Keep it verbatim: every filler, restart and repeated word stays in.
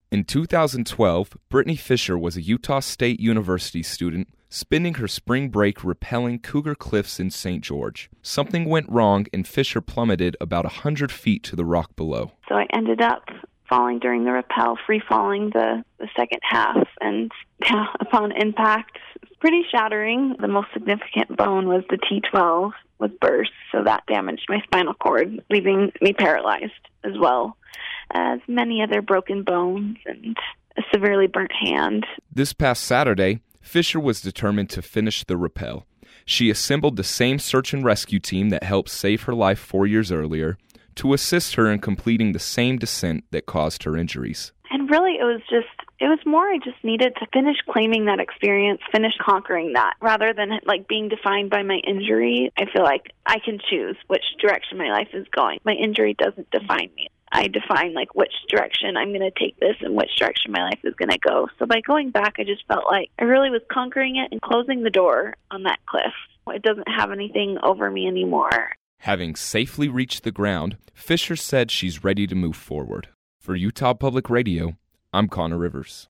In two thousand twelve, Brittany Fisher was a Utah State University student spending her spring break rappelling Cougar Cliffs in Saint George. Something went wrong and Fisher plummeted about one hundred feet to the rock below. So I ended up falling during the rappel, free-falling the, the second half, and yeah, upon impact, pretty shattering. The most significant bone was the T twelve was burst, so that damaged my spinal cord, leaving me paralyzed as well as many other broken bones and a severely burnt hand. This past Saturday, Fisher was determined to finish the rappel. She assembled the same search and rescue team that helped save her life four years earlier to assist her in completing the same descent that caused her injuries. And really, it was just, it was more I just needed to finish claiming that experience, finish conquering that, rather than like being defined by my injury. I feel like I can choose which direction my life is going. My injury doesn't define me. I define like which direction I'm going to take this and which direction my life is going to go. So by going back, I just felt like I really was conquering it and closing the door on that cliff. It doesn't have anything over me anymore. Having safely reached the ground, Fisher said she's ready to move forward. For Utah Public Radio, I'm Connor Rivers.